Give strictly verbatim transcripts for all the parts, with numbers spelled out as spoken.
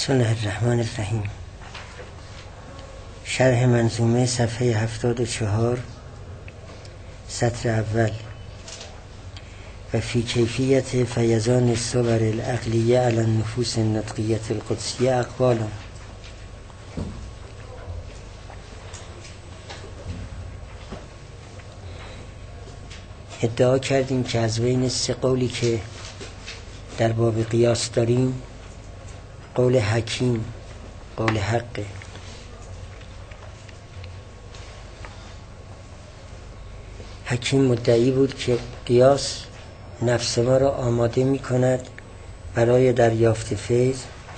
بسم الله الرحمن الرحیم. شرح منظومه صفحه هفتاد و چهار سطر اول. و فی کیفیت فیضان الصور العقلیه علی النفوس النطقیه القدسیه اقوال. ادعا کردیم که از بین سه قولی که در باب قیاس داریم، قول حکیم قول حقه. حکیم مدعی بود که قیاس نفس ما را آماده می کند برای دریافت فیض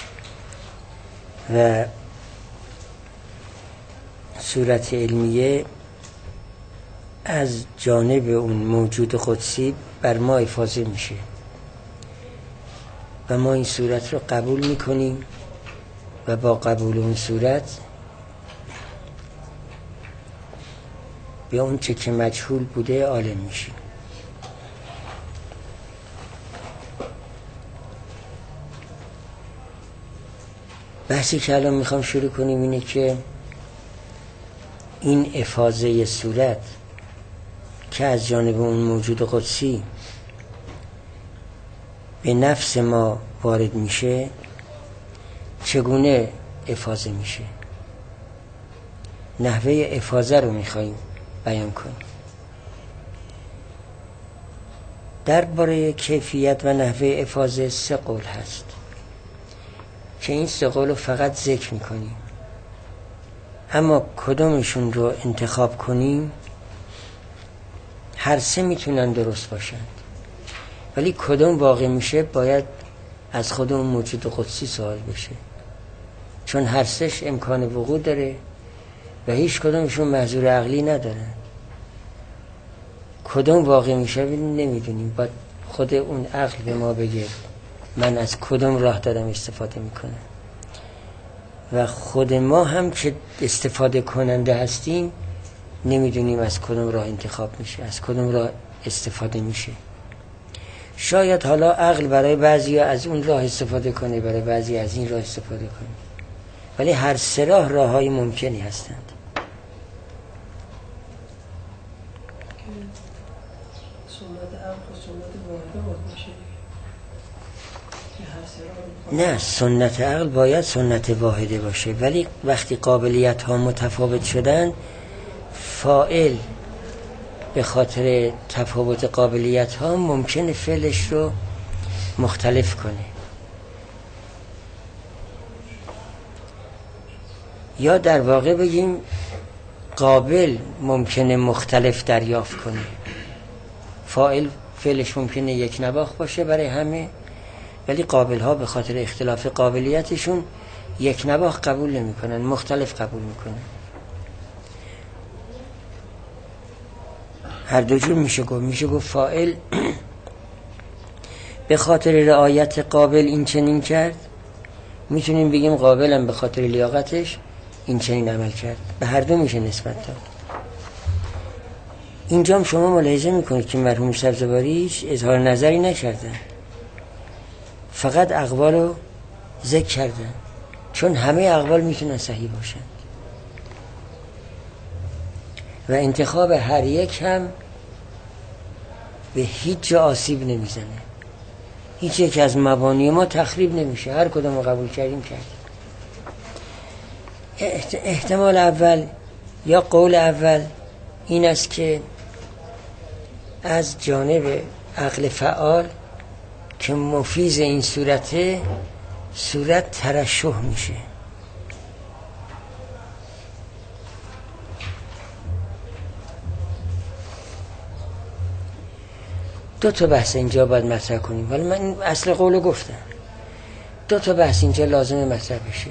و صورت علمیه از جانب اون موجود قدسی بر ما افاضه میشه و ما این صورت رو قبول میکنیم و با قبول اون صورت به اون چه که مجهول بوده عالم میشیم. بحثی که الان میخوام شروع کنیم اینه که این افاضه صورت که از جانب اون موجود قدسی به نفس ما وارد میشه چگونه افاضه میشه. نحوه افاضه رو میخواییم بیان کنیم. درباره کیفیت و نحوه افاضه سه قول هست که این سه قول رو فقط ذکر میکنیم، اما کدومشون رو انتخاب کنیم هر سه میتونن درست باشند، ولی کدوم واقع میشه باید از خود اون موجود قدسی سوال بشه، چون هر سهش امکان وقوع داره و هیچ کدومشون محظور عقلی ندارن. کدوم واقع میشه نمیدونیم، باید خود اون عقل به ما بگه من از کدوم راه دارم استفاده میکنم و خود ما هم که استفاده کننده هستیم نمیدونیم از کدوم راه انتخاب میشه، از کدوم راه استفاده میشه. شاید حالا عقل برای بعضی از اون راه استفاده کنه، برای بعضی از این راه استفاده کنه، ولی هر سه راه راه های ممکنی هستند. نه، سنت عقل باید سنت واحده باشه، ولی وقتی قابلیت ها متفاوت شدن فاعل به خاطر تفاوت قابلیت ها ممکنه فعلش رو مختلف کنه، یا در واقع بگیم قابل ممکنه مختلف دریافت کنه. فاعل فعلش ممکنه یک نواخت باشه برای همه، ولی قابل ها به خاطر اختلاف قابلیتشون یک نواخت قبول نمی کنن، مختلف قبول می کنن. هر دو جور میشه گفت. میشه گفت فاعل به خاطر رعایت قابل این چنین کرد، میتونیم بگیم قابلم به خاطر لیاقتش این چنین عمل کرد. به هر دو میشه نسبت داد. اینجام شما ملاحظه میکنید که مرحوم سبزواری اظهار نظری نکردن، فقط اقوال رو ذکر کردن، چون همه اقوال میتونن صحیح باشن و انتخاب هر یک هم به هیچ جا آسیب نمیزنه، هیچ یک از مبانی ما تخریب نمیشه، هر کدوم رو قبول کردیم کردیم. احتمال اول یا قول اول این است که از جانب عقل فعال که مفیز این صورته صورت ترشح میشه. دو تا بحث اینجا باید مطرح کنیم، ولی من این اصل قولو گفتم. دو تا بحث اینجا لازمه مطرح بشه.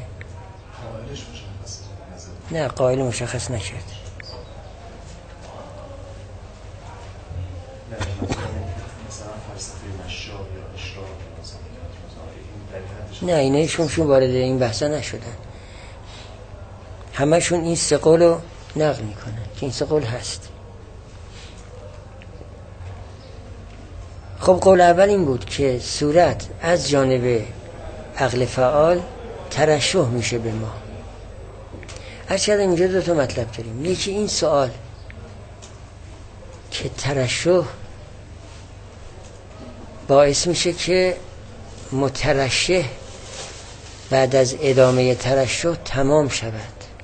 نه، قائل مشخص نکرد. نه، اینه شون وارد این بحثا نشدن، همشون این سه قولو نقل میکنن که این سه قول هست. خب قول اول این بود که صورت از جانب عقل فعال ترشح میشه به ما. هرچند اینجا دو تا مطلب داریم. یکی این سوال که ترشح باعث میشه که مترشح بعد از ادامه ترشح تمام شود.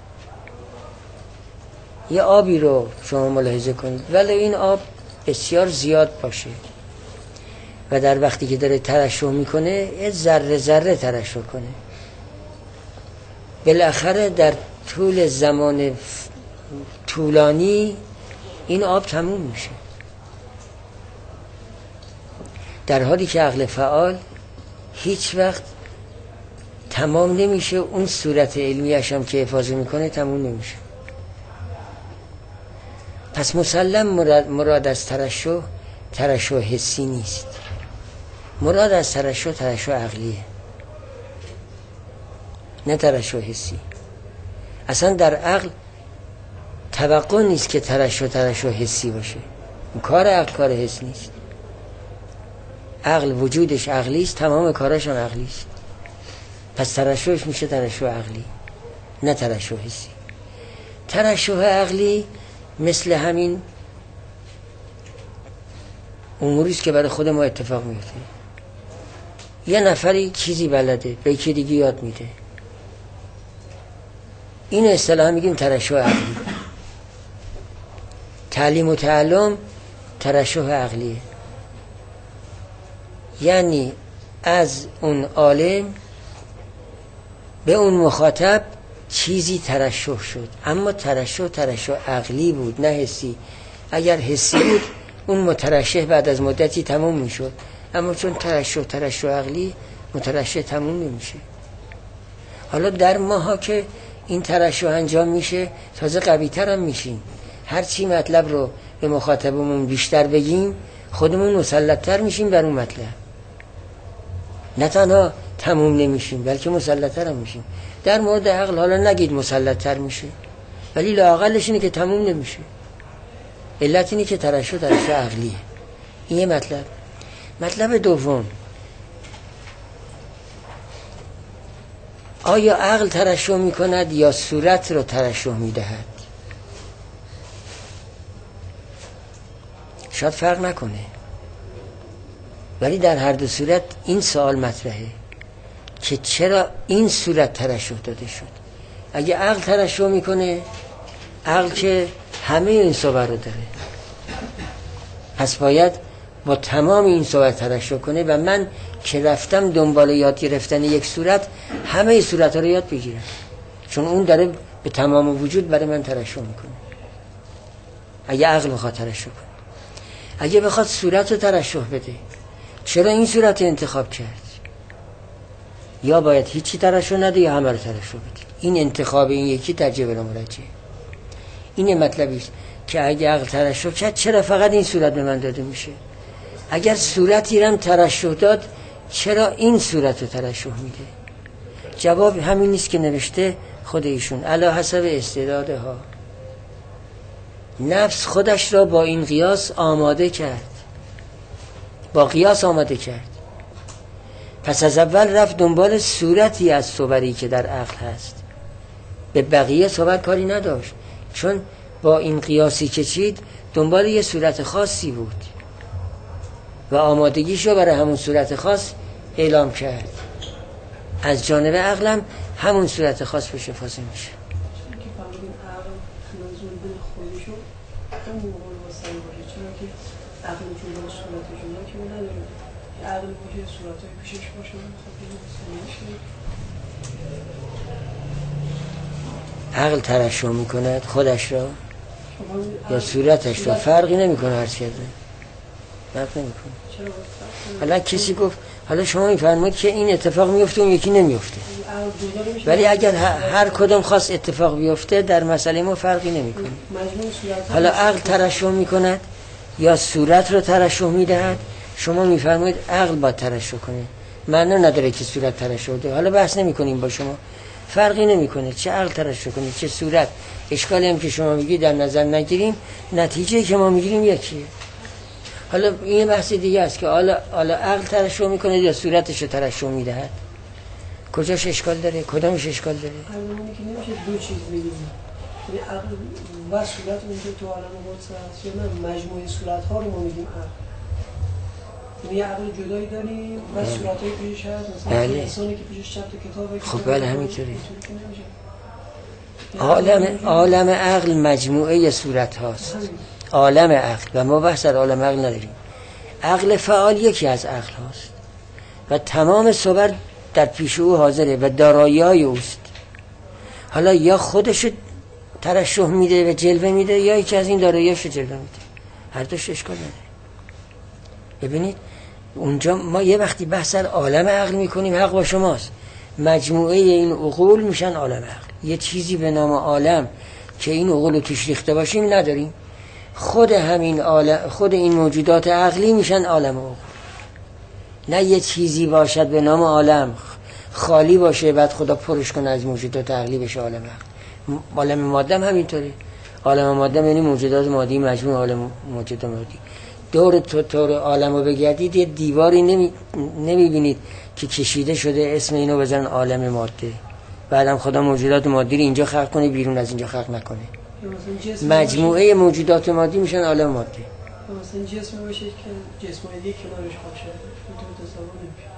یه آبی رو شما ملاحظه کنید ولی این آب بسیار زیاد باشه و در وقتی که داره ترشح میکنه یه ذره ذره ترشح کنه، بالاخره در طول زمان طولانی این آب تموم میشه، در حالی که عقل فعال هیچ وقت تمام نمیشه. اون صورت علمیش هم که حفاظت میکنه تموم نمیشه. پس مسلم مراد, مراد از ترشح ترشح حسی نیست. مراد از ترشح ترشح عقلیه، نه ترشح حسی. اصلا در عقل توقع نیست که ترشح ترشح حسی باشه. کار عقل کار حس نیست. عقل وجودش عقلی است، تمام کارش هم عقلی است. پس ترشحش میشه ترشح عقلی، نه ترشح حسی. ترشح عقلی مثل همین اموری است که برای خود ما اتفاق میفته. یه نفری چیزی بلده به یکی دیگه یاد میده، این اصطلاحا میگیم ترشح عقلی. تعلیم و تعلم ترشح عقلیه، یعنی از اون عالم به اون مخاطب چیزی ترشح شد، اما ترشح ترشح عقلی بود نه حسی. اگر حسی بود اون مترشح بعد از مدتی تموم میشد، اما چون ترشح ترشح عقلی مترشح تموم نمیشه. حالا در ماها که این ترشح انجام میشه تازه قوی تر هم میشیم. هر چی مطلب رو به مخاطبمون بیشتر بگیم خودمون مسلط تر میشیم بر اون مطلب. نه تنها تموم نمیشیم بلکه مسلط تر هم میشیم. در مورد عقل حالا نگید مسلط تر میشه، ولی لااقلش اینه که تموم نمیشه. علت اینه که ترشح ترشح عقلیه. این یه مطلب. مطلب دوم، آیا عقل ترشح میکند یا صورت رو ترشح میدهد؟ شاید فرق نکنه، ولی در هر دو صورت این سوال مطرحه که چرا این صورت ترشح داده شد. اگه عقل ترشح میکنه، عقل که همه این صورت رو داره، پس باید با تمام این صورت ترشح کنه و من که رفتم دنبال یاد گرفتن یک صورت همه صورت رو یاد بگیرم، چون اون داره به تمام وجود برای من ترشح میکنه. اگه عقل بخواد ترشح کنه، اگه بخواد صورت رو ترشح بده، چرا این صورت انتخاب کرد؟ یا باید هیچی ترشح نده یا همه رو ترشح بده. این انتخاب این یکی ترجیح بلا مرجع. این مطلبی است که اگه عقل ترشح کرد چرا فقط این صورت به من داده میشه؟ اگر صورتی رو ترشح داد چرا این صورت رو ترشح میده؟ جواب همین نیست که نوشته خود ایشون علی حسب استعدادها. نفس خودش را با این قیاس آماده کرد، با قیاس آماده کرد. پس از اول رفت دنبال صورتی از صوری که در عقل هست، به بقیه صورت کاری نداشت، چون با این قیاسی که چید دنبال یه صورت خاصی بود و آمادگیش رو برای همون صورت خاص اعلام کرد. از جانب عقلم همون صورت خاص بشه فاصله میشه. عقل جلو صورت جلو که ما نداریم، عقل باشه صورتای پیشش باشه خب عقل ترشح میکند خودش را یا صورتش را، فرقی نمیکنه هر چیزی، فرق نمیکنه. حالا کسی گفت حالا شما میفرمایید که این اتفاق میفته اون یکی نمیفته، ولی اگر هر کدوم خاص اتفاق بیفته در مسئله ما فرقی نمیکنه. حالا عقل ترشح میکند یا صورت رو ترشح میدهد، شما میفرمایید عقل باید ترشح کنه، معنی نداره که صورت ترشح ده. حالا بحث نمی کنیم با شما، فرقی نمیکنه چه عقل ترشح کنه چه صورت. اشکالی هم که شما میگی در نظر نگیریم، نتیجه که ما میگیریم یکیه. حالا این بحث دیگه است که حالا حالا عقل ترشح میکنه یا صورتش رو ترشح میدهد. کجاش اشکال داره؟ کدامش اشکال داره؟ همونی که نمیشه دو چیز بگیم، یعنی عقل و صورت اونجا تو عالم قدس هست یا نه مجموعه صورت ها رو ما میگیم عقل؟ یعنی عقل جدایی داریم و صورت های پیشش هست، مثلا بله. انسانی که پیشش چند تا کتابه. خب بله همینطوری. عالم عالم عقل مجموعه صورت هاست، عالم عقل، و ما بحث در عالم عقل نداریم. عقل فعال یکی از عقل هاست و تمام صور در پیش او حاضره و دارایی های اوست. حالا یا خودش ترشح میده و جلوه میده یا یکی از این دارایی‌هاش جلوه میده، هر دوش اشکال نداره. ببینید اونجا ما یه وقتی بحث در عالم عقل میکنیم، حق با شماست، مجموعه این عقول میشن عالم عقل. یه چیزی به نام عالم که این عقول رو توش ریخته باشیم نداریم. خود همین عالم، خود این موجودات عقلی میشن عالم عقول. نه یه چیزی باشد به نام عالم خالی باشه بعد خدا پرش کنه از موجودات عقلی بشه عالم عقل. عالم ماده هم همینطوره. عالم ماده یعنی موجودات مادی، مجموع عالم موجودات مادی. دور تو طور عالم رو بگردید یه دیواری نمی... نمیبینید که کشیده شده اسم اینو بزن عالم ماده، بعدم خدا موجودات مادی رو اینجا خلق کنه بیرون از اینجا خلق نکنه. مجموعه موجودات مادی میشن عالم ماده. مثلا جسم باشه که جسم دیگه کنارش باشه تو تصور نمیشه.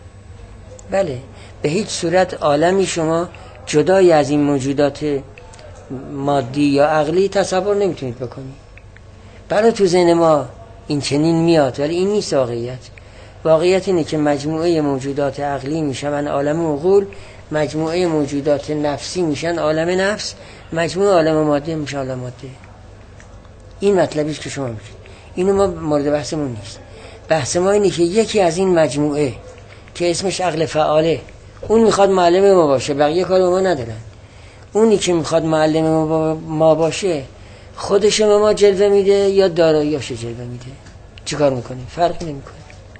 بله به هیچ صورت عالمی شما جدای از این موجودات مادی یا عقلی تصور نمیتونید بکنید. برای تو ذهن ما این چنین میاد ولی این نیست واقعیت. واقعیت اینه که مجموعه موجودات عقلی میشن عالم عقول، مجموعه موجودات نفسی میشن عالم نفس، مجموعه عالم ماده میشن عالم ماده. این مطلبیش که شما میگید. اینو ما مورد بحثمون نیست. بحث ما اینه که یکی از این مجموعه که اسمش عقل فعاله، اون میخواد معلم ما باشه، بقیه کار ما ندارن. اونی که میخواد معلم ما باشه خودش به ما جلوه میده یا دارایی‌اش جلوه میده. چیکار میکنیم؟ فرق نمیکنه.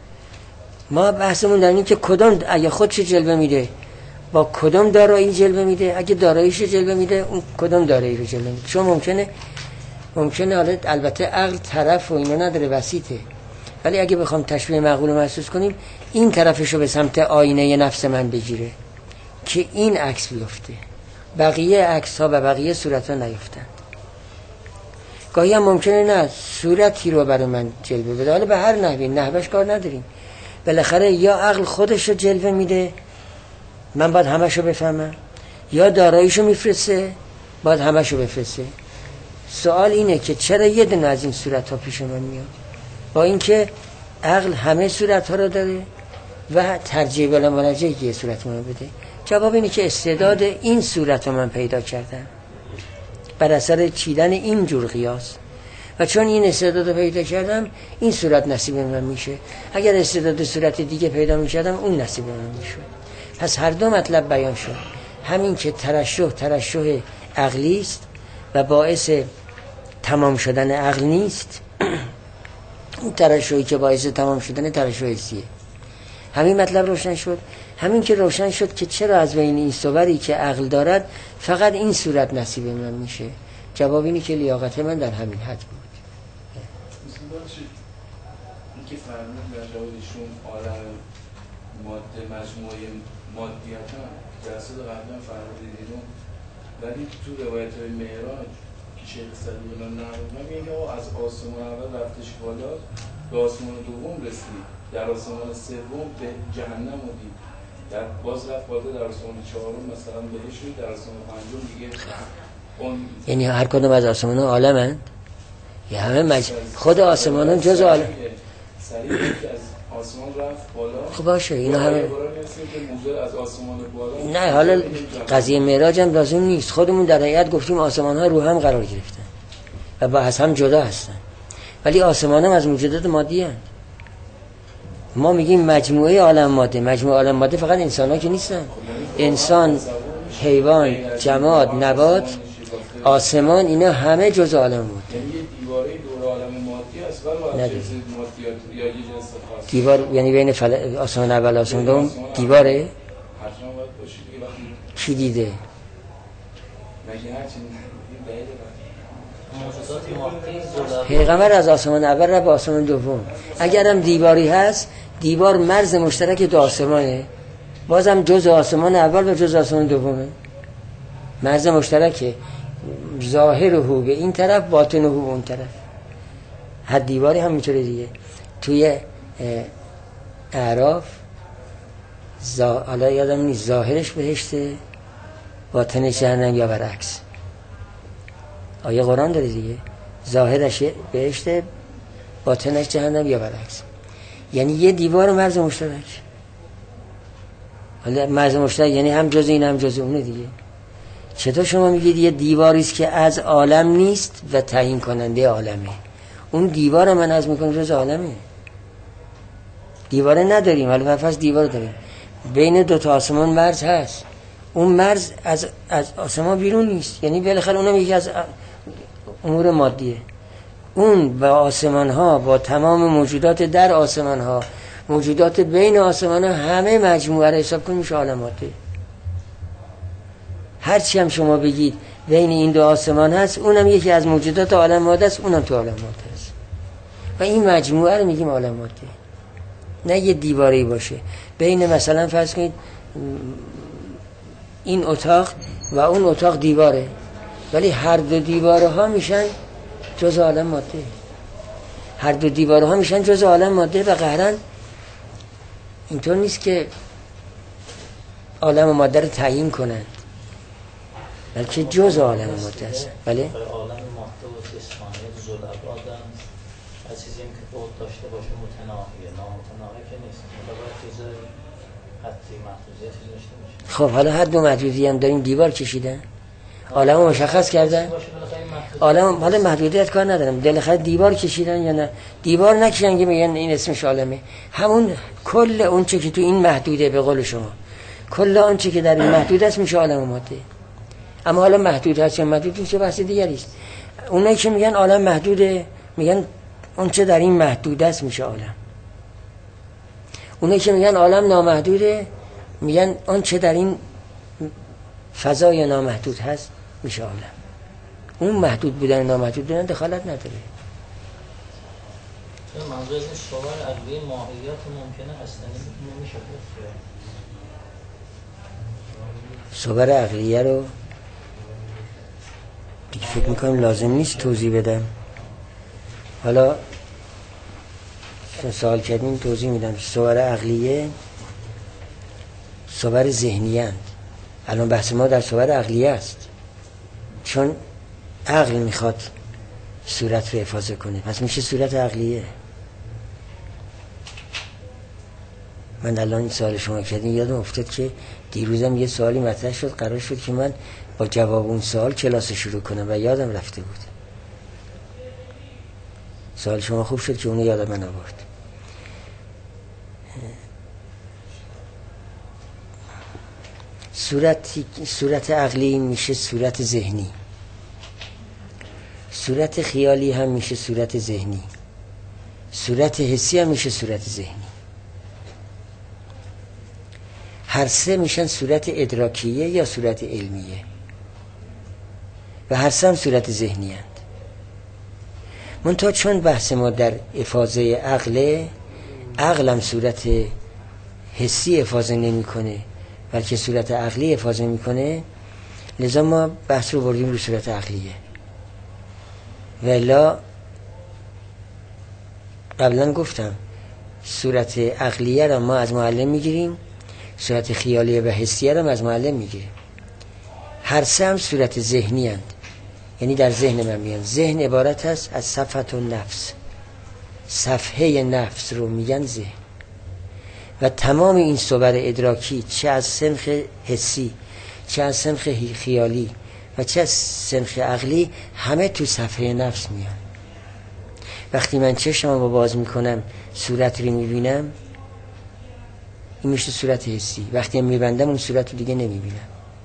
ما بحثمون در اینه که کدام اگه خودش جلوه میده با کدام دارایی جلوه میده، اگه داراییش جلوه میده اون کدام دارایی رو جلوه میده. چون ممکنه ممکنه حالا البته عقل طرف و اینا نداره، وسیطه، ولی اگه بخوام تشبیه معقول رو محسوس کنیم این طرفشو به سمت آینه نفس من بگیره که این عکس بیفته، بقیه عکس ها و بقیه صورت ها نیفتن. گاهی هم ممکنه نه صورتی رو برای من جلوه بده، حالا به هر نحوی، نحوش کار نداریم، بالاخره یا عقل خودش رو جلوه میده من باید همشو بفهمم، یا داراییشو میفرسته باید همشو بفرسته. سوال اینه که چرا یه دونه از این صورت ها پیش من میاد با اینکه عقل همه صورت ها رو داره و ترجیح بلا مرجعی که یه صورت من بده؟ جواب اینه که استعداد این صورت رو من پیدا کردم بر اثر چیدن این جور قیاس، و چون این استعداد رو پیدا کردم این صورت نصیب من میشه. اگر استعداد صورت دیگه پیدا میکردم اون نصیب من میشه. پس هر دو مطلب بیان شد، همین که ترشح ترشح عقلی است و باعث تمام شدن عقل نیست، اون ترشحی که باعث تمام شدن ترشح حسیه. همین مطلب روشن شد. همین که روشن شد که چرا از بین این صوری که عقل دارد فقط این صورت نصیب من میشه، جواب اینه که لیاقت من در همین حد بود. این که فرمود در جوابشون عالم ماده مجموعه مادیت هم جلسه قبلا فرمودید اینو، ولی تو روایت های معراج که شیخ صدوق الله نقل میگه از آسمان اول رفتش بالا به آسمان دوم رسید، در آسمان سوم به جهنم و دید، در باز رفت بالا در آسمان چهارم مثلا بهش شد، در آسمان پنجم دیگه اون. یعنی هر کدوم از آسمان ها عالمند یا همه مج... خود آسمان ها جز عالم سریع که از آسمان رفت بالا. خب باشه اینا همه از آسمان بالا. نه حالا قضیه معراج هم لازم نیست. خودمون در حقیقت گفتیم آسمان ها رو هم قرار گرفتن و با از هم جدا هستن، ولی آسمان هم از موجودات مادی هستند. ما میگیم مجموعه عالم ماده، مجموعه عالم ماده فقط انسان ها که نیستن، انسان، حیوان، جماد، نبات، آسمان، اینا همه جز عالم ماده. یعنی دیواره دور عالم مادی است ولی از جنس مادیات یا یه جنس خاص. دیوار یعنی بین فل... آسمان اول آسمان دوم دیواره؟ حتما باید باشه دیگه. وقتی کی دیده؟ مگه هر چی پیغمبر از آسمان اول را به آسمان دوم. اگرم دیواری هست، دیوار مرز مشترک دو آسمانه، بازم جز آسمان اول و جز آسمان دومه، مرز مشترکه، ظاهر هو به این طرف، باطن هو به اون طرف. حد دیواری هم میتونه دیگه. توی اعراف زا... حالا یادم نیست ظاهرش بهشته باطنش جهنم یا برعکس. آیه قرآن داره دیگه، ظاهرش بهشته باطنش جهنم یا برعکس. یعنی یه دیوار مرز مشترک. حالا مرز مشترک یعنی هم جز این هم جز اونه دیگه. چطور شما میگید یه دیواری است که از عالم نیست و تعیین کننده عالمه؟ اون دیوار من از میکنه جز عالمه. دیواره نداریم، حالا فرض دیوار داریم، بین دو تا آسمان مرز هست، اون مرز از از آسمان بیرون نیست، یعنی بالاخره اونم یکی از امور مادیه. اون با آسمان ها، با تمام موجودات در آسمان ها، موجودات بین آسمان ها، همه مجموعه رو حساب کنیم میشه عالم ماده. هرچی هم شما بگید بین این دو آسمان هست، اونم یکی از موجودات عالم ماده است، اونم تو عالم ماده است و این مجموعه رو میگیم عالم ماده. نه یه دیواری باشه بین مثلا فرض کنید این اتاق و اون اتاق دیواره، ولی هر دو دیواره ها میشن جز عالم ماده. هر دو دیواره ها میشن جز عالم ماده و قهرن اینطور نیست که عالم ماده رو تعیین کنند، بلکه جز عالم ماده است. بله؟ عالم ماده و جسمانی ذوالابعادن از چیزی که بود داشته باشه متناهیه، نامتناهی که نیست، باید چیز حدی محدودیت داشته باشه. خب حالا حد و محدودیت هم داریم، دیوار کشیدن، عالم مشخص کردن، عالم حالا محدودیت کار ندارم، بالاخره دیوار کشیدن یا نه دیوار نکشیدن که میگن این اسمش عالمه. همون کل اون چه که تو این محدوده، به قول شما کل اون چه که در این محدود است میشه عالم ماده. اما حالا محدود هست یا محدود نیست بحث دیگری است. اونایی که میگن عالم محدوده میگن اون چه در این محدود است میشه عالم. اونایی که میگن عالم نامحدوده میگن اون چه در این فضای نامحدود هست میشه عالم. اون محدود بودن نامحدود بودن دخالت نداره. منظور از صور عقلی ماهیات ممکنه اصلا نمیشه گفت. صور عقلیه رو دیگه فکر میکنم لازم نیست توضیح بدم. حالا سوال کردیم توضیح میدم. صور عقلیه صور ذهنی هستند. الان بحث ما در صور عقلیه است، چون عقل میخواد صورت رو حفاظه کنه، پس میشه صورت عقلیه. من الان این سوال شما کردین یادم افتاد که دیروزم یه سوالی مطرح شد، قرار شد که من با جواب اون سوال کلاس شروع کنم و یادم رفته بود. سوال شما خوب شد که اونو یادم من آورد. صورت صورت عقلی میشه صورت ذهنی، صورت خیالی هم میشه صورت ذهنی، صورت حسی هم میشه صورت ذهنی. هر سه میشن صورت ادراکیه یا صورت علمیه و هر سه هم صورت ذهنی هست. منتها چون بحث ما در افاضه عقله، عقلم صورت حسی افاضه نمی کنه بلکه صورت عقلی افاضه می کنه، لذا ما بحث رو بردیم رو صورت عقلیه. ولی قبلا گفتم صورت عقلیه را ما از معلم میگیریم، صورت خیالیه و حسیه را از معلم میگیریم. هر سه هم صورت ذهنی هست، یعنی در ذهن من میان. ذهن عبارت هست از صفحه و نفس، صفحه نفس رو میگن ذهن و تمام این صور ادراکی چه از سنخ حسی چه از سنخ خیالی و چه از سنخ عقلی همه تو صفحه نفس میان. وقتی من چشمم رو باز میکنم صورت رو میبینم، این میشه صورت حسی. وقتی میبندم اون صورت رو دیگه نمیبینم،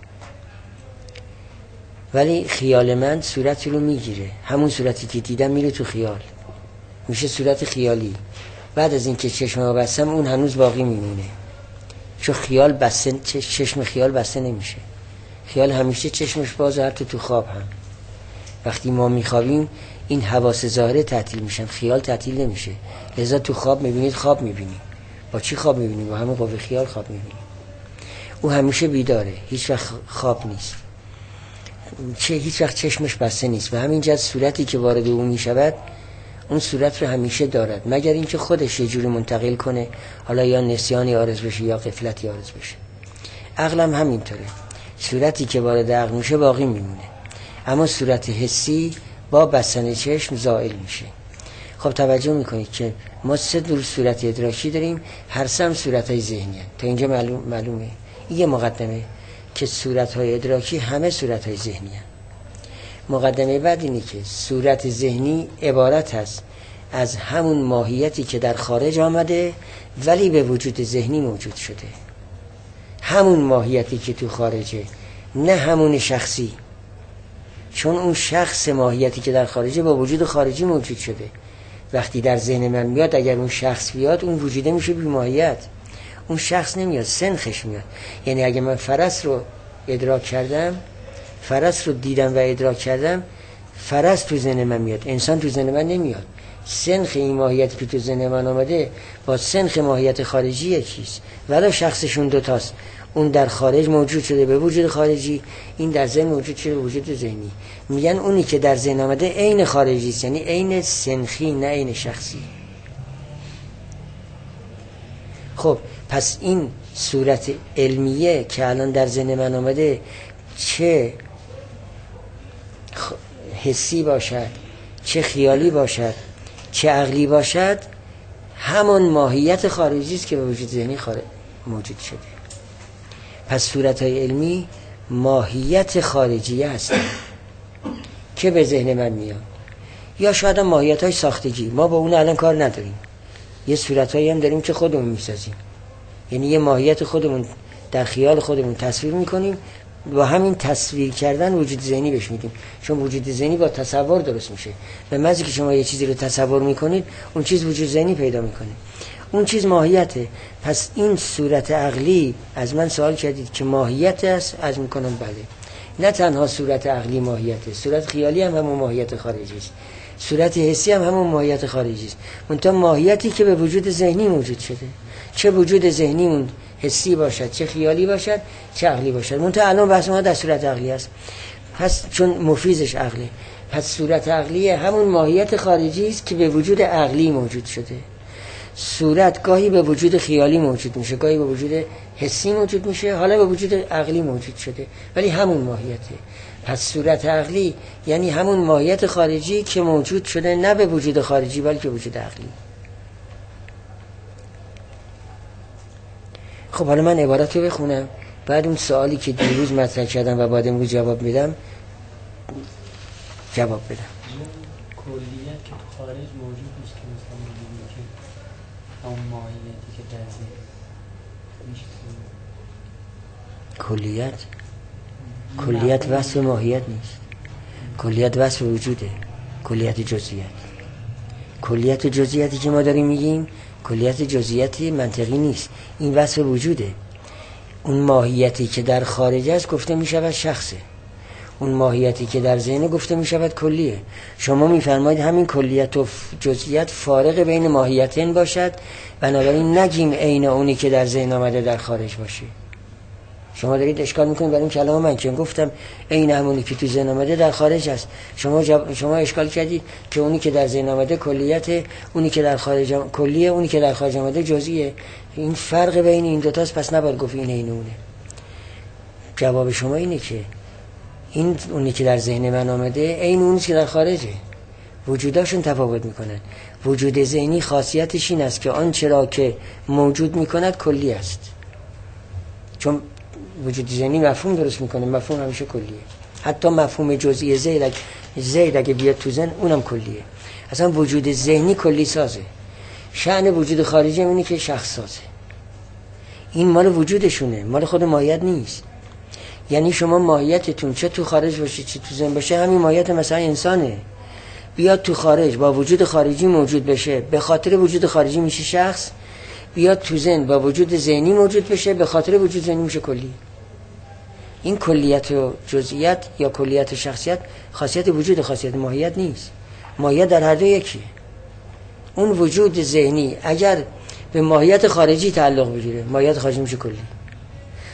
ولی خیال من صورت رو میگیره، همون صورتی که دیدم میره تو خیال، میشه صورت خیالی. بعد از اینکه چشم رو بستم اون هنوز باقی میمونه، چون خیال بسته، چشم خیال بسته نمیشه. خیال همیشه چشمش بازه، حتی تو خواب هم. وقتی ما میخوابیم این حواس ظاهره تعطیل میشن، خیال تعطیل نمیشه. لذا تو خواب میبینید خواب میبینید. با چی خواب میبینید؟ با همه قوه خیال خواب میبینید. او همیشه بیداره، هیچ وقت خواب نیست، چه هیچ وقت چشمش بسته نیست و همینجا صورتی که وارد او می شود اون صورت رو همیشه دارد، مگر اینکه خودش یه جوری منتقل کنه، حالا یا نسیانی عارض بشه یا غفلتی عارض بشه. عقلم همینطوره، صورتی که وارد عقل میشه باقی میمونه، اما صورت حسی با بستن چشم زائل میشه. خب توجه میکنید که ما سه دور صورت ادراکی داریم، هر سه هم صورت‌های ذهنی هست. تا اینجا معلوم معلومه. این یه مقدمه که صورت‌های ادراکی همه صورت‌های ذهنی هست. مقدمه بعد اینه که صورت ذهنی عبارت است از همون ماهیتی که در خارج آمده ولی به وجود ذهنی موجود شده، همون ماهیتی که تو خارجه، نه همون شخصی، چون اون شخص ماهیتی که در خارجه با وجود خارجی موجود شده. وقتی در ذهن من میاد، اگر اون شخص بیاد اون وجوده میشه بی ماهیت، اون شخص نمیاد، سنخش میاد. یعنی اگه من فرس رو ادراک کردم، فرس رو دیدم و ادراک کردم، فرس تو ذهن من میاد، انسان تو ذهن من نمیاد. سنخ این ماهیتی که تو ذهن من آمده با سنخ ماهیت خارجی یکیست، ولی شخصشون دوتاست. اون در خارج موجود شده به وجود خارجی، این در ذهن موجود شده به وجود ذهنی. میگن اونی که در ذهن آمده عین خارجی است، یعنی عین سنخی نه عین شخصی. خب پس این صورت علمیه که الان در ذهن من آمده، چه حسی باشد، چه خیالی باشد، چه عقلی باشد، همان ماهیت خارجی است که به وجود ذهنی خارج موجود شده. پس صورت‌های علمی ماهیت خارجی هستند که به ذهن من میاد، یا شاید هم ماهیت‌های ساختگی، ما با اون الان کار نداریم. یه صورت‌هایی هم داریم که خودمون میسازیم، یعنی یه ماهیت خودمون در خیال خودمون تصویر میکنیم، با همین تصویر کردن وجود ذهنی بهش میدیم، چون وجود ذهنی با تصور درست میشه. به محضی که شما یه چیزی رو تصور میکنید اون چیز وجود ذهنی پیدا میکنه، اون چیز ماهیته. پس این صورت عقلی، از من سوال کردید که ماهیت است، از میکنم بله. نه تنها صورت عقلی ماهیته، صورت خیالی هم همون ماهیت خارجی است، صورت حسی هم همون ماهیت خارجی است، منتها ماهیتی که به وجود ذهنی موجود شده، چه وجود ذهنی اون حسی باشد، چه خیالی باشد، چه عقلی باشد. منتها الان بحث ما در صورت عقلی است، پس چون مفیزش عقله، پس صورت عقلی همون ماهیت خارجی است که به وجود عقلی موجود شده. صورت گاهی به وجود خیالی موجود میشه، گاهی به وجود حسی موجود میشه، حالا به وجود عقلی موجود شده، ولی همون ماهیته. پس صورت عقلی یعنی همون ماهیت خارجی که موجود شده، نه به وجود خارجی بلکه وجود عقلی. خب حالا من عبارت رو بخونم، بعد اون سوالی که دیروز مطرح کردم و بعد امروز جواب میدم جواب بدم. کلیت که تو خارج موجود نیست که مثلا میگیم که اون ماهیتی که در ذهن میشه. کلیت کلیت وصف ماهیت نیست، کلیت وصف وجوده، کلیت جزئیات. کلیت جزئیاتی که ما داریم میگیم کلیت جزئیاتی منطقی نیست، این وصف وجوده. اون ماهیتی که در خارج است گفته میشود شخصه، اون ماهیتی که در ذهن گفته میشود کلیه. شما میفرمایید همین کلیت و جزئیات فارق بین ماهیتین باشد، بنابراین نگیم عین اونی که در ذهن آمده در خارج باشه. شما دارید اشکال میکنید برای این کلام من که گفتم عین همونی که تو ذهن آمده در خارج است. شما جب... شما اشکال کردید که اونی که در ذهن آمده کلیت، اونی که در خارج آم... کلیه، اونی که در خارج آمده جزئیه. این فرق بین این دو تاست، پس نباید گفت این عین اونه. جواب شما اینه که این اونی که در ذهن من آمده عین اونی که در خارجه، وجوداشون تفاوت میکنن. وجود ذهنی خاصیتش این است که آنچه را که موجود میکند کلی است، چون وجود ذهنی مفهوم درست میکنه، مفهوم همیشه کلیه. حتی مفهوم جزئی زید زید اگه بیاد تو ذهن اونم کلیه. اصلا وجود ذهنی کلی سازه. شأن وجود خارجی اینه که شخص سازه. این مال وجودشونه، مال خود ماهیت نیست. یعنی شما ماهیتتون چه تو خارج باشه چه تو ذهن باشه همین ماهیت مثلا انسانه، بیاد تو خارج با وجود خارجی موجود بشه، به خاطر وجود خارجی میشه شخص، بیاد تو ذهن با وجود ذهنی موجود بشه، به خاطر وجود ذهنی میشه کلی. این کلیت و جزئیات یا کلیت و شخصیت خاصیت وجود، خاصیت ماهیت نیست. ماهیت در هر دو یکیه. اون وجود ذهنی اگر به ماهیت خارجی تعلق بگیره، ماهیت خارجی میشه کلی.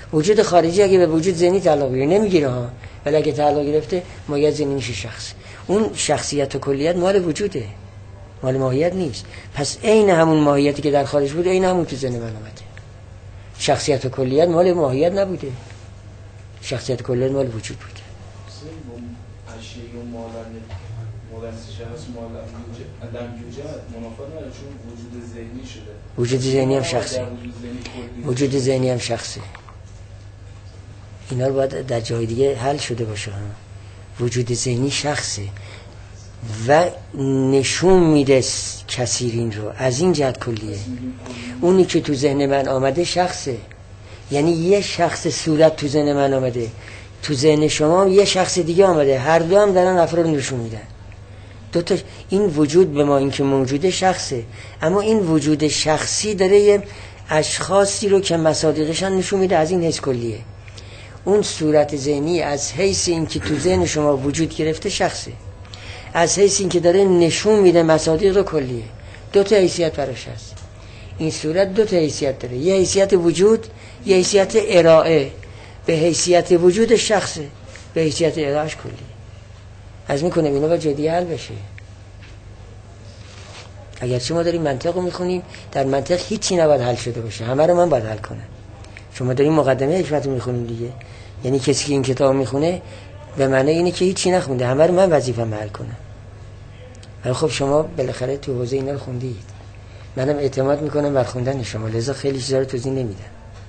وجود خارجی اگه به وجود ذهنی تعلق بگیره نمیگیره ها، ولی اگه تعلق گرفته ماهیت ذهنی میشه شخص. اون شخصیت و کلیت مال وجوده، مال ماهیت نیست. پس عین همون ماهیتی که در خارج بود عین همون تو ذهن من اومده. شخصیت و کلیت مال ماهیت نبوده، شخصیت و کلیت مال وجود بوده. اشیاء مالن مولانسی شخص مالن عدم یوجد منافات نداره، چون وجود ذهنی شده. وجود ذهنی هم شخصه، وجود ذهنی هم شخصه. اینا رو باید در جای دیگه حل شده باشه. وجود ذهنی شخصه و نشون میده کثیرین رو، از این جهت کلیه. اونی که تو ذهن من آمده شخصه، یعنی یه شخص صورت تو ذهن من آمده، تو ذهن شما یه شخص دیگه آمده، هر دو هم دارن افراد رو نشون میدن. دو تا این وجود به ما این که موجوده شخصه، اما این وجود شخصی داره یه اشخاصی رو که مصادیقشان نشون میده، از این حیث کلیه. اون صورت ذهنی از حیث این که تو ذهن شما وجود گرفته شخصه، از حیث این که داره نشون میده مصادیق رو کلیه. دو تا حیثیت براش هست. این صورت دو تا حیثیت داره، یه حیثیت وجود، یه حیثیت ارائه. به حیثیت وجود شخصه، به حیثیت ارائهش کلیه. از میکنه اینا با جدی حل بشه. اگرچه ما داریم منطق رو میخونیم، در منطق هیچی نباید حل شده باشه، همه رو من باید حل کنم. شما داریم مقدمه حکمت رو میخونیم دیگه، یعنی کسی که این کتاب میخونه به معنی اینه که هیچی نخونده، همه رو من وظیفه‌م حل کنم. ولی خب شما بالاخره تو حوزه اینا رو خوندید، منم اعتماد میکنم بر خوندن شما، لذا خیلی چیزا رو توضیح نمیدم.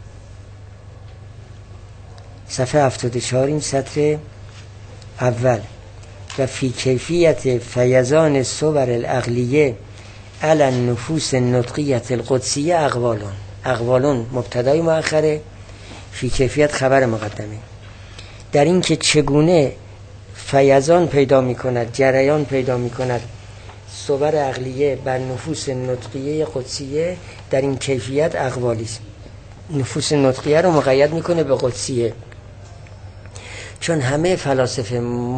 صفحه هفتاد و چهار این سطر اول، و فی کیفیت فیضان صور العقلیه علی النفوس النطقیه القدسیه اقوالون. اقوالون مبتدای مؤخره، فی کیفیت خبر مقدمه. در این که چگونه فیضان پیدا می کند، جریان پیدا می کند صور عقلیه بر نفوس نطقیه قدسیه، در این کیفیت اقوالی است. نفوس نطقیه رو مقید میکنه به قدسیه، چون همه فلاسفه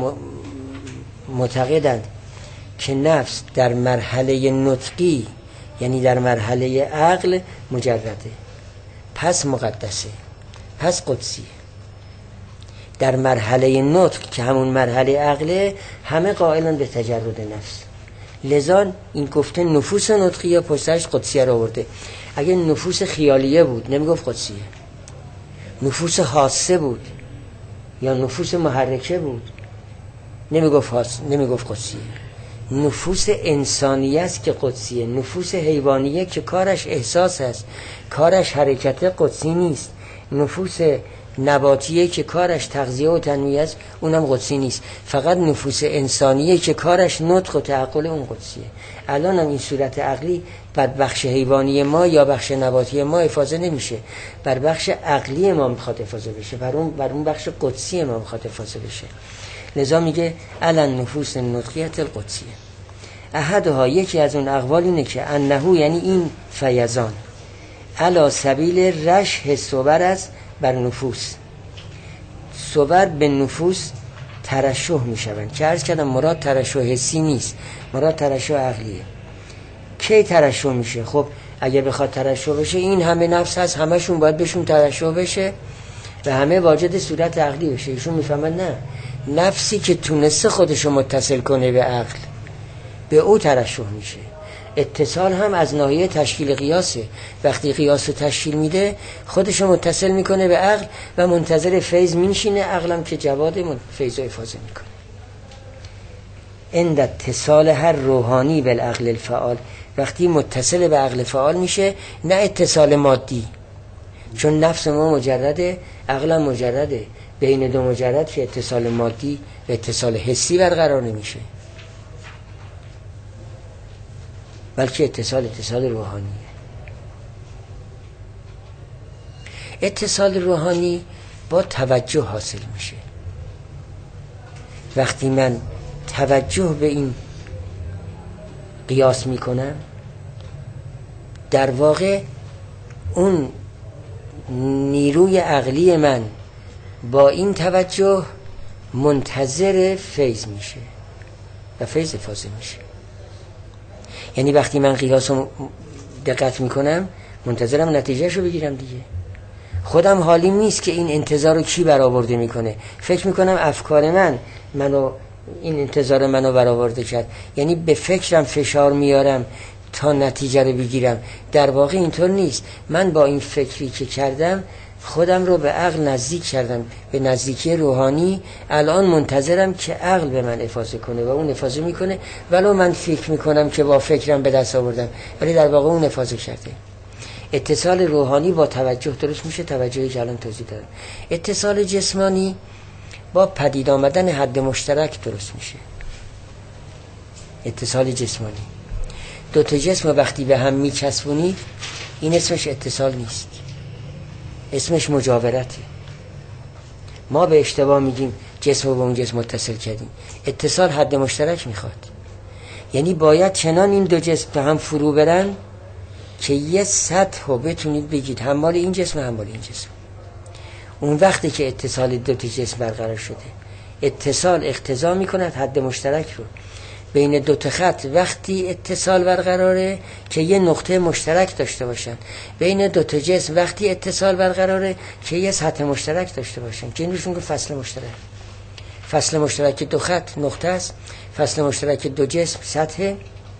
معتقدند که نفس در مرحله نطقی، یعنی در مرحله عقل، مجرده، پس مقدسه، پس قدسیه. در مرحله نطق که همون مرحله عقله، همه قائلن به تجرد نفس. لذا این گفته نفوس نطقیه پشتش قدسیه رو آورده. اگه نفوس خیالیه بود نمیگفت قدسیه، نفوس حاسه بود یا نفوس محرکه بود نمیگفت حاس، نمیگفت قدسیه. نفوس انسانیه است که قدسیه. نفوس حیوانیه که کارش احساس است، کارش حرکت، قدسی نیست. نفوس نباتیه که کارش تغذیه و تنمیه است، اونم قدسی نیست. فقط نفوس انسانیه که کارش نطق و تعقل، اون قدسیه. الان هم این صورت عقلی بر بخش حیوانی ما یا بخش نباتی ما افاضه نمیشه، بر بخش عقلی ما میخواد افاضه بشه، بر اون بر اون بخش قدسی ما میخواد افاضه بشه. لذا میگه علن نفوس نطقیت القدسیه. احدها، یکی از اون اقوال اینه که انهو، یعنی این فیضان، علا سبیل رشح صور است بر نفوس. صور به نفوس ترشح میشوند که عرض کردم مراد ترشح حسی نیست، مراد ترشح عقلیه. کی ترشح میشه؟ خب اگه بخواد ترشح بشه، این همه نفس هست، همشون باید بهشون ترشح بشه و همه واجد صورت عقلی بشه. ایشون میفهمن نه، نفسی که تونسته خودشو متصل کنه به عقل، به او ترشح میشه. اتصال هم از ناحیه تشکیل قیاسه. وقتی قیاس رو تشکیل میده، خودشو متصل میکنه به عقل و منتظر فیض میشینه، عقلم که جواد فیض رو افاضه میکنه. عند اتصال هر روحانی بالعقل الفعال، وقتی متصل به عقل فعال میشه، نه اتصال مادی، چون نفس ما مجرده، عقلم مجرده. بین دو مجرد که اتصال مادی و اتصال حسی برقرار نمیشه، بلکه اتصال اتصال روحانیه. اتصال روحانی با توجه حاصل میشه. وقتی من توجه به این قیاس میکنم، در واقع اون نیروی عقلی من با این توجه منتظر فیض میشه و فیض افاضه میشه. یعنی وقتی من قیاس رو دقت میکنم، منتظرم نتیجهشو بگیرم دیگه. خودم حالیم نیست که این انتظار رو کی برآورده میکنه. فکر میکنم افکار من منو این انتظار منو برآورده کرد، یعنی به فکرم فشار میارم تا نتیجه رو بگیرم. در واقع اینطور نیست. من با این فکری که کردم خودم رو به عقل نزدیک کردم، به نزدیکی روحانی. الان منتظرم که عقل به من افاضه کنه و اون افاضه میکنه، ولو من فکر میکنم که با فکرم به دست آوردم، ولی در واقع اون افاضه کرده. اتصال روحانی با توجه درست میشه، توجهی که الان توضیح دادم. اتصال جسمانی با پدید آمدن حد مشترک درست میشه. اتصال جسمانی دو تا جسم وقتی به هم میچسبونی، این اسمش اتصال نیست، اسمش مجاورته. ما به اشتباه میگیم جسم رو به اون جسم متصل کردیم. اتصال حد مشترک میخواد، یعنی باید چنان این دو جسم به هم فرو برن که یه سطح رو بتونید بگید هم مال این جسم هم مال این جسم. اون وقتی که اتصال دو تا جسم برقرار شده، اتصال اقتضا میکند حد مشترک رو بین دو تا خط وقتی اتصال برقراره که یه نقطه مشترک داشته باشن، بین دو تا جسم وقتی اتصال برقراره که یه سطح مشترک داشته باشن، که این روش میگه فصل مشترک. فصل مشترک دو خط نقطه است، فصل مشترک دو جسم سطح.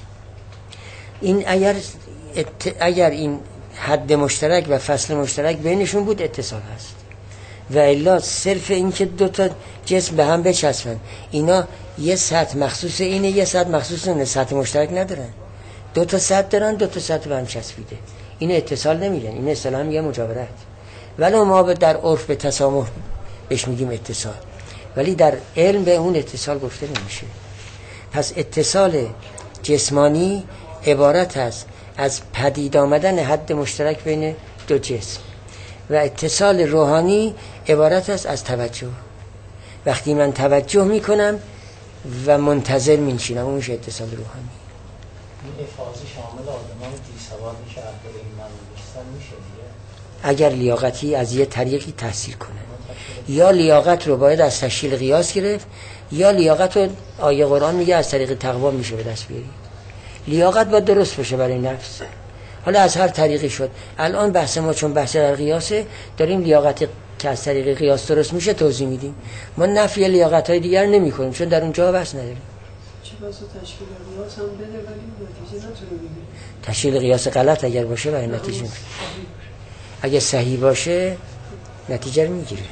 این اگر ات... اگر این حد مشترک و فصل مشترک بینشون بود اتصال هست، و الا صرف این که دو تا جسم به هم بچسبن، اینا یه سطح مخصوص اینه یه سطح مخصوص اونه، سطح مشترک ندارن. دو تا سطح دارن، دو تا سطح به هم چسبیده، این اتصال نمیگن، این اصطلاحا میگن مجاورت. ولی ما در عرف به تسامح بهش میگیم اتصال، ولی در علم به اون اتصال گفته نمیشه. پس اتصال جسمانی عبارت است از پدید آمدن حد مشترک بین دو جسم، و اتصال روحانی عبارت است از توجه. وقتی من توجه میکنم و منتظر میشینم، اون میشه اتصال روحانی. این افاضه شامل آدمان بی سواد میشه، اگر این من بستن میشه دیگه، اگر لیاقتی از یه طریقی تحصیل کنه. یا لیاقت رو باید از تشکیل قیاس گرفت، یا لیاقت رو آیه قرآن میگه از طریق تقوا میشه به دست بیاری. لیاقت باید درست باشه برای نفس. حالا از هر طریقی شد. الان بحث ما چون بحث در قیاسه، داریم لیاقت که از طریق قیاس درست میشه توضیح میدیم. ما نفی لیاقت های دیگر نمی کنیم چون در اونجا بحث نداریم. چه بحث تشکیل قیاس هم بده ولی نتیجه نتونه بگیره. تشکیل قیاس غلط اگر باشه برای نتیجه میگیره. اگه صحیح باشه نتیجه رو میگیره.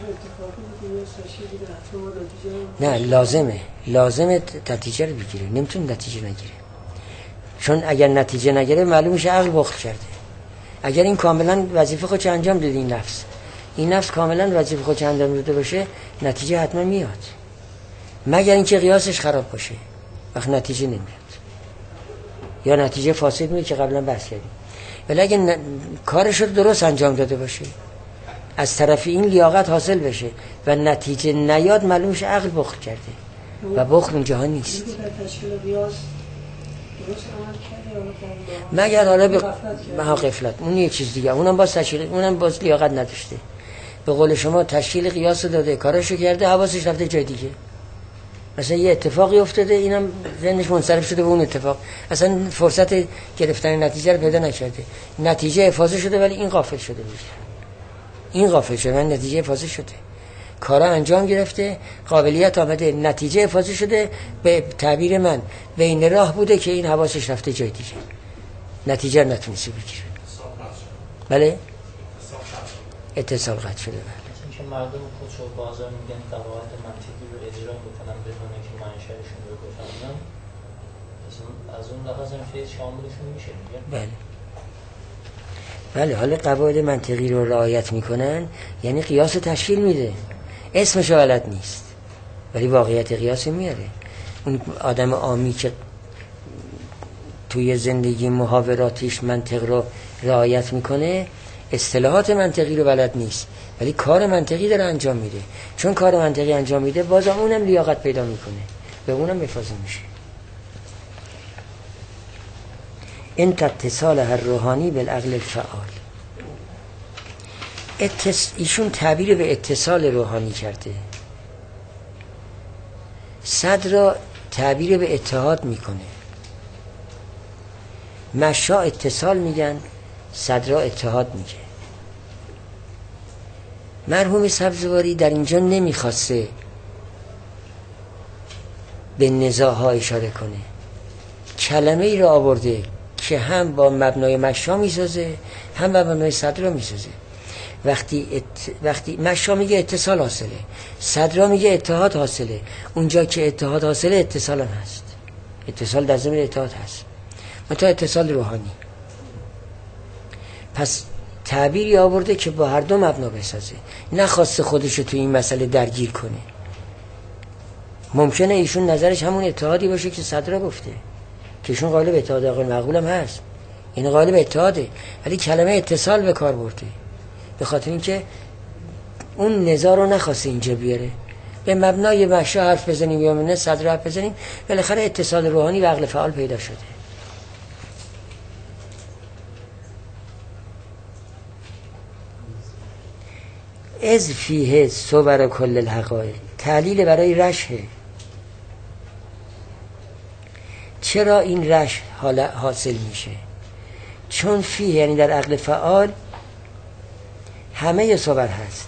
نه لازمه لازمه نتیجه رو بگیره، نمیتونه نتیجه نگیره. چون اگر نتیجه نگیره معلوم میشه عقل بخل کرده. اگر این کاملا وظیفه خودش انجام داده، این نفس این نفس کاملا وظیفه خودش انجام داده باشه، نتیجه حتما میاد، مگر اینکه قیاسش خراب باشه، وقت نتیجه نمیاد یا نتیجه فاسد میاد که قبلا بحث کردیم. ولی اگه ن... کارش رو درست انجام داده باشه، از طرف این لیاقت حاصل بشه و نتیجه نیاد، معلوم میشه عقل بخل کرده و بخل اون جهان نیست. مگر حالا به مها غفلت، اون یه چیز دیگه، اونم باز تشکیل، اونم باز لیاقت نداشته. به قول شما تشکیل قیاس داده، کاراشو کرده، حواسش رفته جای دیگه. مثلا یه اتفاقی افتاده، اینم ذهنش منصرف شده به اون اتفاق، اصلا فرصت گرفتن نتیجه رو پیدا نکرده. نتیجه افاضه شده ولی این غافل شده بود. این غافل شده، من نتیجه افاضه شده. کارا انجام گرفته، قابلیت آمده، نتیجه افاضه شده. به تعبیر من بین راه بوده که این حواسش رفته جای دیگه، نتیجه نتونسته بگیره. بله اتصال قطع شده. بله اینکه مردم خودشو بازار میگن قواعد منطقی رو اجرا بکنن بدون که منشأشون رو بفهمن، از اون لحاظ هم فیض شاملشون میشه دیگه. بله بله حالا قواعد منطقی رو رعایت میکنن، یعنی قیاس تشکیل میده، اسمش غلط نیست ولی واقعیت قیاس میاره. اون آدم عامی که توی زندگی محاوراتیش منطق رو رعایت میکنه، اصطلاحات منطقی رو بلد نیست ولی کار منطقی داره انجام میده. چون کار منطقی انجام میده، بازم اونم لیاقت پیدا میکنه، به اونم افاضه میشه. این اتصال هر روحانی بالعقل الفعال. اتس... ایشون تعبیر به اتصال روحانی کرده، صد را تعبیر به اتحاد میکنه. مشا اتصال میگن، صد را اتحاد میگه. مرحوم سبزواری در اینجا نمیخواسته به نزاعها اشاره کنه، کلمه ای را آورده که هم با مبنای مشا میسازه هم با مبنای صدرا میسازه. وقتی ات... وقتی مشا میگه اتصال حاصله، صدرا میگه اتحاد حاصله. اونجا که اتحاد حاصله اتصال هم هست، اتصال در ضمن اتحاد هست، منتها اتصال روحانی. پس تعبیری آورده که با هر دو مبنا بسازه، نخواسته خودشو تو این مسئله درگیر کنه. ممکنه ایشون نظرش همون اتحادی باشه که صدرا گفته، که ایشون قائل به اتحاد عقل معقول هم هست، این قائل به اتحاده، ولی کلمه اتصال به کار برده به خاطر اینکه اون نزاع رو نخواسته اینجا بیاره. به مبنای مشا حرف بزنیم یا نه صدر حرف بزنیم، بالاخره اتصال روحانی و عقل فعال پیدا شده. از فیه صور کل الحقائق، تعلیل برای رشه. چرا این رش حاصل میشه؟ چون فیه یعنی در عقل فعال همه صور هست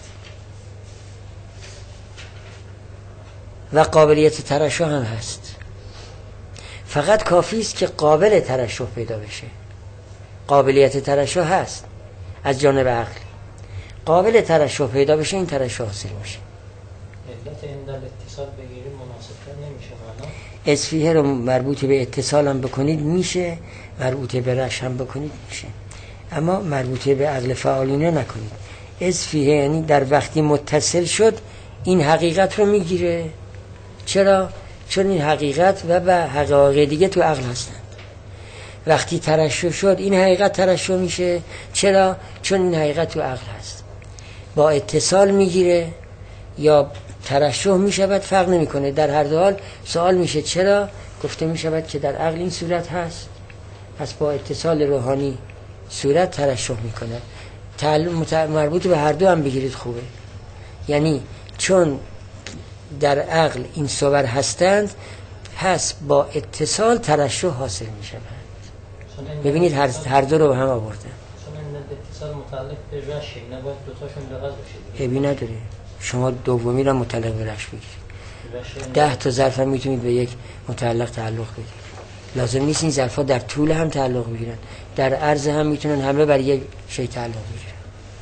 و قابلیت ترشح هم هست، فقط کافی است که قابل ترشح پیدا بشه. قابلیت ترشح هست از جانب عقل، قابل ترشح پیدا بشه، این ترشح حاصل میشه. علت این در اتصال بگیریم مناسبتر نمیشه معنا؟ اسفیه رو مربوط به اتصال هم بکنید میشه، مربوط به رش هم بکنید میشه، اما مربوط به عقل فعالینه نکنید. اسفیه یعنی در وقتی متصل شد این حقیقت رو میگیره. چرا؟ چون این حقیقت و به حقایق دیگه تو عقل هستند. وقتی ترشح شد این حقیقت ترشح میشه. چرا؟ چون این حقیقت تو عقل هست. با اتصال میگیره یا ترشح میشود فرق نمیکنه، در هر دو حال سوال میشه چرا؟ گفته میشود که در عقل این صورت هست، پس با اتصال روحانی صورت ترشح میکنه. مربوط به هر دو هم بگیرید خوبه، یعنی چون در عقل این صور هستند پس با اتصال ترشح حاصل میشود. ببینید هر هر دو رو به هم آورده. چون این اتصال متعلق به رشه، نباید دوتاشون لغت بشه. ابی نداره، شما دومی را متعلق به رش بگیرید. ده تا ظرف هم میتونید به یک متعلق تعلق بدید. لازم نیست این ظرفا در طول هم تعلق بگیرن، در عرض هم میتونن همه بر یک شی تعلق بگیرن.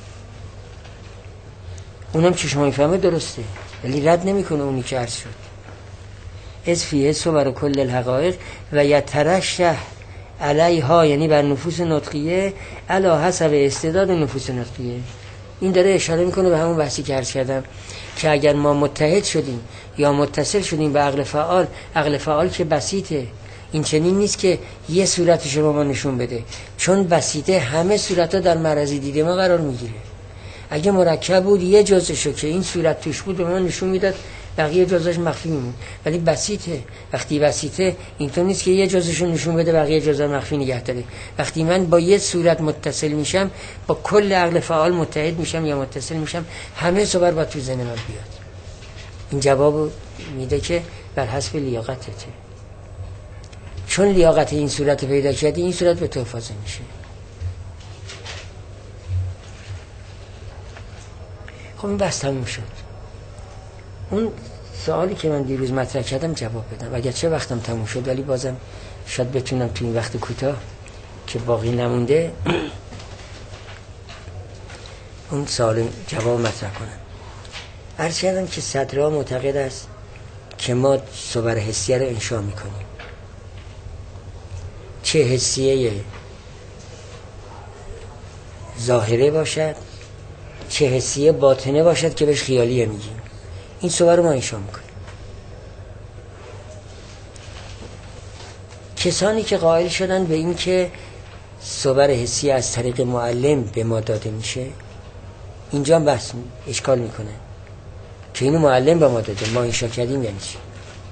اونم که شما میفهمه درسته، ولی رد نمیکنه اونی که عرض شد. از فیه صور کل الحقائق و یترشح علیها، یعنی بر نفوس نطقیه علی حسب استعداد نفوس نطقیه. این داره اشاره میکنه به همون بحثی که عرض کردم که اگر ما متحد شدیم یا متصل شدیم به عقل فعال، عقل فعال که بسیطه، این چنین نیست که یه صورتش رو ما نشون بده، چون بسیطه همه صورتها در معرض دید ما قرار میگیره. اگه مرکب بود یه جزءشو که این صورت توش بود به ما نشون میداد، بقیه جزءش مخفی میمون. ولی بسیطه، وقتی بسیطه اینطور نیست که یه جزءشو نشون بده بقیه جزء مخفی نگه داره. وقتی من با یه صورت متصل میشم، با کل عقل فعال متحد میشم یا متصل میشم، همه صور با تو ذهن من بیاد. این جواب میده که بر حسب لیاقتته، چون لیاقت این صورت پیدا کردی این صورت به تو فاضل میشه. خب این بحث تموم شد. اون سوالی که من دیروز مطرح کردم جواب بدم، اگر چه وقتم تموم شد ولی بازم شاید بتونم تو این وقت کوتاه که باقی نمونده اون سوال جواب مطرح کنم. عرض کردم که صدرها معتقد است که ما صور حسیه رو انشاء میکنیم، چه حسیه ظاهره باشد چه حسیه باطنه باشد که بهش خیالیه میگیم، این صور رو ما انشاء میکنیم. کسانی که قائل شدن به این که صور حسیه از طریق معلم به ما داده میشه، اینجا هم بحث اشکال میکنه که اینو معلم به ما داده ما انشاء کردیم یعنی چی.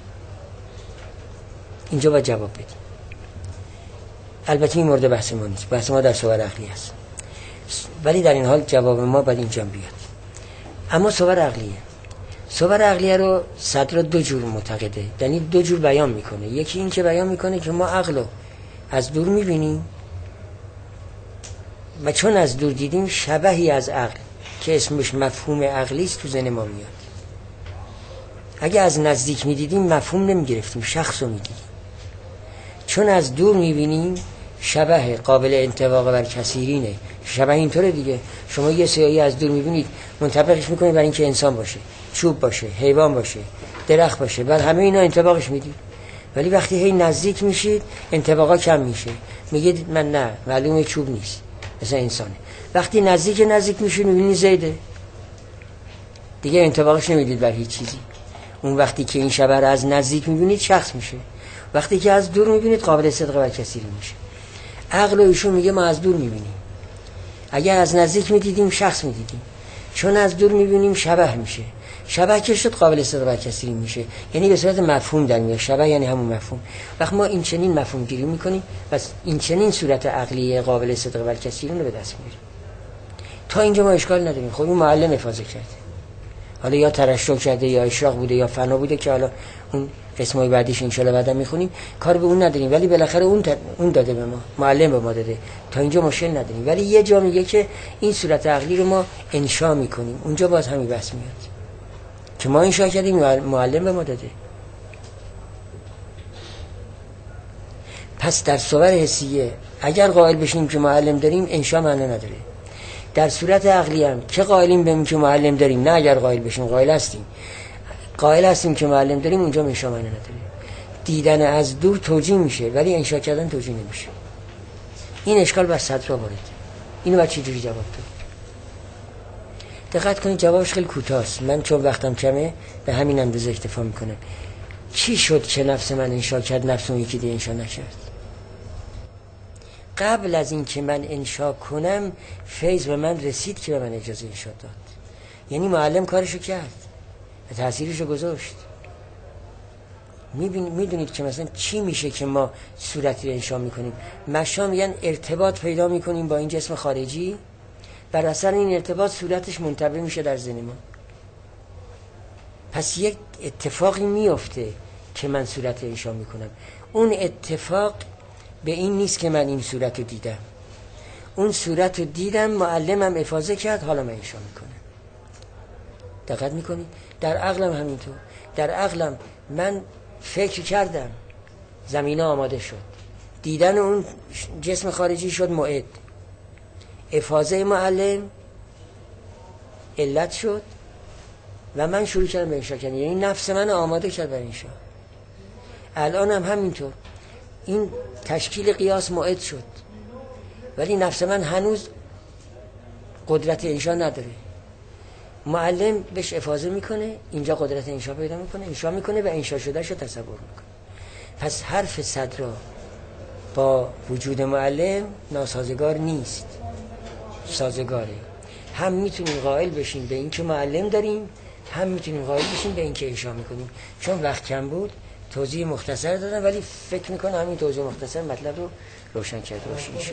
اینجا باید جواب بدیم. البته این مورد بحث ما نیست، بحث ما در صور عقلی است، ولی در این حال جواب ما باید اینجا بیاد. اما صور عقلیه، صور عقلیه رو صدر دو جور معتقده، یعنی دو جور بیان میکنه. یکی این که بیان میکنه که ما عقل رو از دور میبینیم و چون از دور دیدیم شبهی از عقل که اسمش مفهوم عقلی است تو ذهن ما میاد. اگه از نزدیک میدیدیم مفهوم نمیگرفتیم، شخص رو میدیدیم. چون از دور میبینیم شبه قابل انطباق بر کثیرینه. شبه اینطوره دیگه. شما یه سیاهی از دور میبینید منطبقش میکنید برای اینکه انسان باشه، چوب باشه، حیوان باشه، درخت باشه، بعد همه اینا انطباقش میدید. ولی وقتی هی نزدیک میشید انطباقا کم میشه، میگید من نه معلومه چوب نیست، مثلا انسانه. وقتی نزدیک نزدیک میشید میبینید زیده، دیگه انطباقش نمیدید بر هیچ چیزی. اون وقتی که این شبه رو از نزدیک میبینید شخص میشه، وقتی که از دور میبینید قابل صدق و کثیر میشه. عقل ایشون میگه ما از دور میبینیم، اگر از نزدیک میدیدیم شخص میدیدیم، چون از دور میبینیم شبه میشه، شبه که شد قابل صدق و کثیر میشه، یعنی به صورت مفهوم در میاد. شبه یعنی همون مفهوم. وقتی ما این چنین مفهوم گیری میکنیم پس این چنین صورت عقلی قابل صدق و کثیر رو به دست میاریم. تا اینجا ما اشکال نداریم. خب این معلم افاضه کرده، حالا یا ترشح کرده یا اشراق بوده یا فنا بوده که حالا اون قسمای بعدیش ان شاءالله بعدا میخونیم، کار به اون نداریم، ولی بالاخره اون اون داده به ما، معلم به ما داده. تا اینجا مشکل نداریم. ولی یه جا میگه که این صورت عقلی رو ما انشا میکنیم، اونجا باز همین بحث میاد که ما انشا کردیم معلم به ما داده. پس در صور حسیه اگر قائل بشیم که معلم داریم انشا معنی نداره. در صورت عقلی هم که قائلیم بهیم که معلم داریم، نه اگر قائل بشیم، قائل هستیم قائل هستیم که معلم داریم، اونجا انشا معنی نداره. دیدن از دور توجیه میشه ولی انشا کردن توجیه نمیشه. این اشکال بر صدر وارد. اینو بعد چه جوری جواب داد؟ دقت کنید جوابش خیلی کوتاست. من چون وقتم کمه به همین اندازه اکتفا میکنم. چی شد که نفس من انشا کرد، نفس اون یکی دیگه انشا نکرد؟ قبل از این که من انشا کنم فیض به من رسید که به من اجازه انشا داد. یعنی معلم کارشو کرد و تأثیرشو گذاشت. میدونید که مثلا چی میشه که ما صورتی رو انشا میکنیم؟ مشا میگن ارتباط پیدا میکنیم با این جسم خارجی، بر اثر این ارتباط صورتش منطبع میشه در ذهن ما. پس یک اتفاقی میفته که من صورت انشا میکنم. اون اتفاق به این نیست که من این صورت رو دیدم، اون صورت رو دیدم، معلمم افاضه کرد، حالا من انشا میکنم. دقت میکنید؟ در عقلم همینطور. در عقلم من فکر کردم، زمینه آماده شد، دیدن اون جسم خارجی شد موعد، افاضه معلم علت شد و من شروع کردم به انشا کردن. یعنی نفس من آماده کرد برای انشا. الان هم همینطور. این تشکیل قیاس موعد شد ولی نفس من هنوز قدرت انشا نداره. معلم بهش افاضه میکنه، اینجا قدرت انشا پیدا میکنه، انشا میکنه و انشا شده شو تصور میکنه. پس حرف صدر با وجود معلم ناسازگار نیست، سازگاره. هم میتونیم قائل بشیم به این که معلم داریم، هم میتونیم قائل بشیم به این که انشا میکنیم. چون وقت کم بود توضیح مختصر دادم، ولی فکر میکنم همین توضیح مختصر مطلب رو روشن کرده باشه میشه.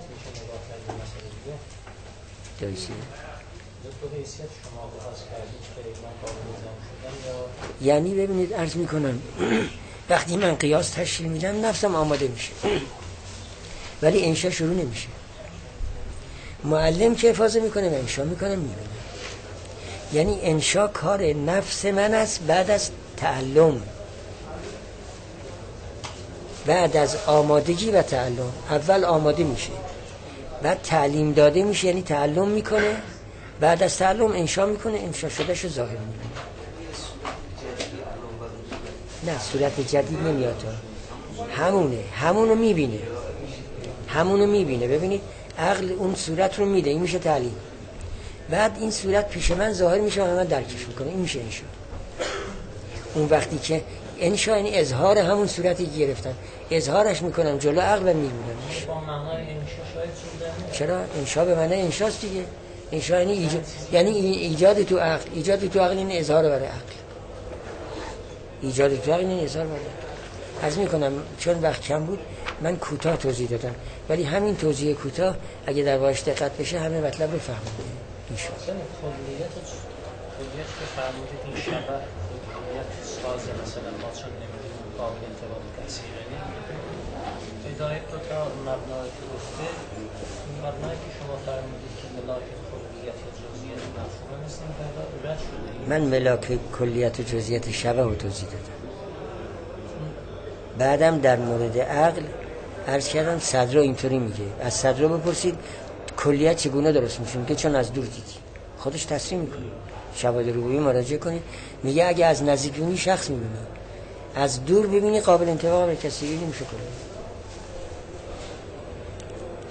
یعنی ببینید عرض میکنم وقتی من قیاس تشکیل میدم نفسم آماده میشه ولی انشا شروع نمیشه. معلم که افاضه میکنه من انشا میکنم میبینم. یعنی انشا کار نفس من است بعد از تعلم، بعد از آمادگی و تعلم. اول آماده میشه بعد تعلیم داده میشه، یعنی تعلم میکنه، بعد از تعلم انشا میکنه، انشا شده شو ظاهر میکنه. نه صورت جدید نمیاد، همونه، همونو میبینه، همونو میبینه. ببینید عقل اون صورت رو میده، این میشه تعلیم. بعد این صورت پیش من ظاهر میشه و من درکش میکنه، این میشه انشا. اون وقتی که انشا یعنی اظهار همون صورتی که گرفتم، اظهارش میکنم جلو عقل و میبینمش. چرا؟ انشا به معنی انشاست دیگه. انشا یعنی ایجاد، یعنی ایجاد تو عقل. ایجاد تو عقل این اظهار برای عقل. ایجاد تو عقل این اظهار برای عقل. عرض میکنم چون وقت کم بود من کوتاه توضیح دادم، ولی همین توضیح کوتاه اگه در واقعش دقت بشه همه مطلب رو فهمیدیم ان شاء الله. کلیت کلیت که فرمودید این شبه کلیت ساز مثلا ما چون نمیدونیم قابل انتباه کثیره نیم بدایت دو تا مبنای که گفته، این مبنایی که شما فرمودید که ملاک کلیت یا جزئیات مفهوم نیست که رد شده. من ملاک کلیت و جزئیات شبه رو توضیح دادم. بعدم در مورد عقل عرض کردم صدر اینطوری میگه، از صدر بپرسید کلیت چگونه درست میشه، که چون از دور دیدی، خودش تصریح میکنه. شواهد روحی مراجعه کنید، میگه اگه از نزدیک ببینی شخص میبینی، از دور ببینی قابل انطباق به کسی نمیشه کنه.